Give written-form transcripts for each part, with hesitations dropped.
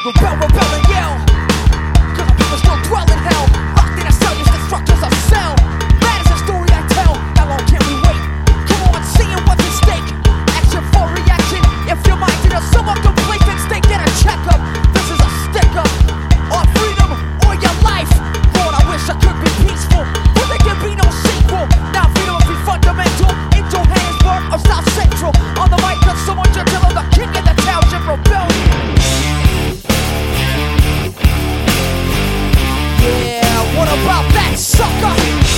Rebel, rebel and yell, cause our people still dwell in hell. Locked in a cell, just destructors of cell. That is the story I tell. How long can we wait? Come on, seeing what's at stake. Action for reaction. If your mind's in a somewhat complacent state, get a checkup. This is a stick-up. Or freedom, or your life. Lord, I wish I could be peaceful, but there can be no sequel. Now freedom must be fundamental. In Johannesburg or South Central. On the mic, cause someone should tell them the king of the township rebellion. Yeah, what about that sucker?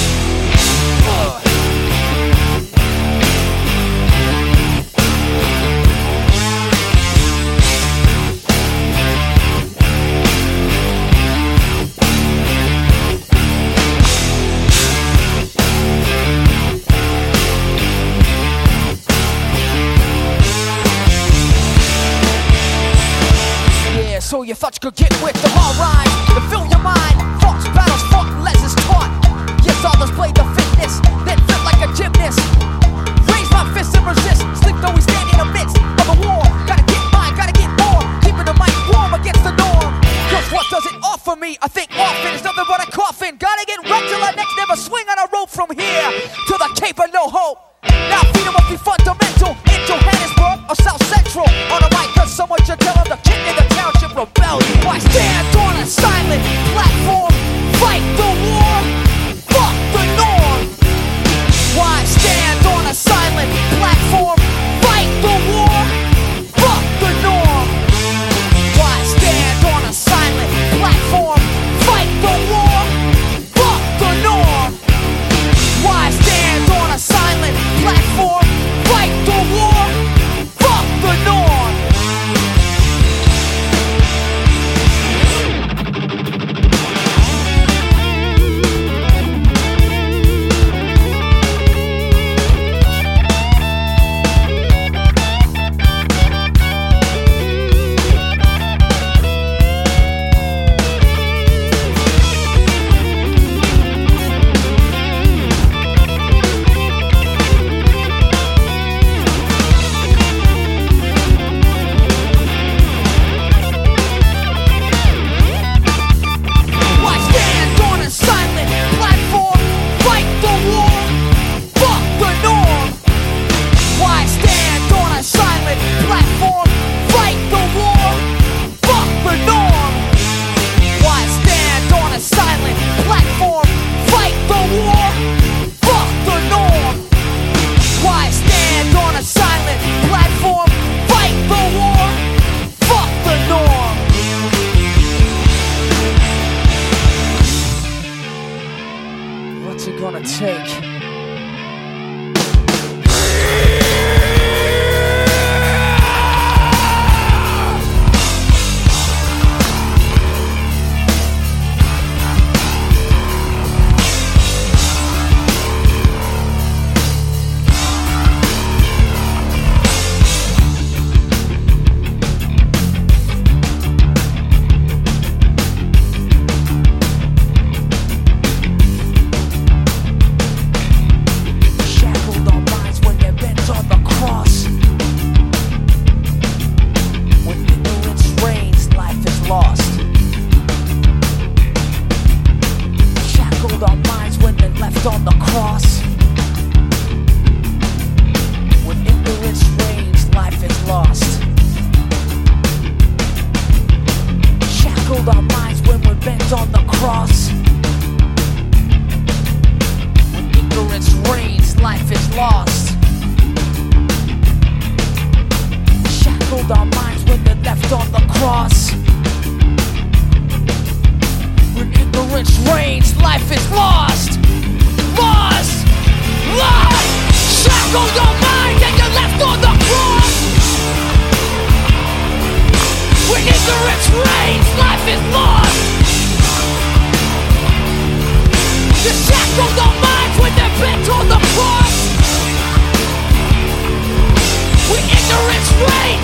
Yeah, so you thought you could get with the hard rhymes to fill your mind. Thoughts, battles, fought, lessons taught. Yes, others play the fitness, then fit like a gymnast. Raise my fist and resist. Sleep though we stand in the midst of a war. Gotta get mine, gotta get more. Keeping the mic warm against the norm. Cause what does it offer me? I think often is nothing but a coffin. Gotta get wrecked till I next never swing on a rope from here to the Cape of No Hope. Now freedom must be fundamental. In Johannesburg or South Central. On the mic, cause someone should tell them the king of the township rebellion. Why stand on a silent platform? Fight the war, fuck the norm. Why stand on a silent platform? Fight the war, fuck the norm. Why stand on a silent platform? Fight the war, fuck the norm. Why stand on a silent platform? Fight the war, fuck the norm. What's it gonna take? On the cross, when ignorance reigns, life is lost. Shackled our minds when we're bent on the cross. When ignorance reigns, life is lost. Shackled our minds when they're left on the cross. When ignorance reigns, life is lost. Lost! Lost! Shackle your mind and you're left on the cross. When ignorance reigns, life is lost. You shackle your minds when they're bent on the cross. When ignorance reigns,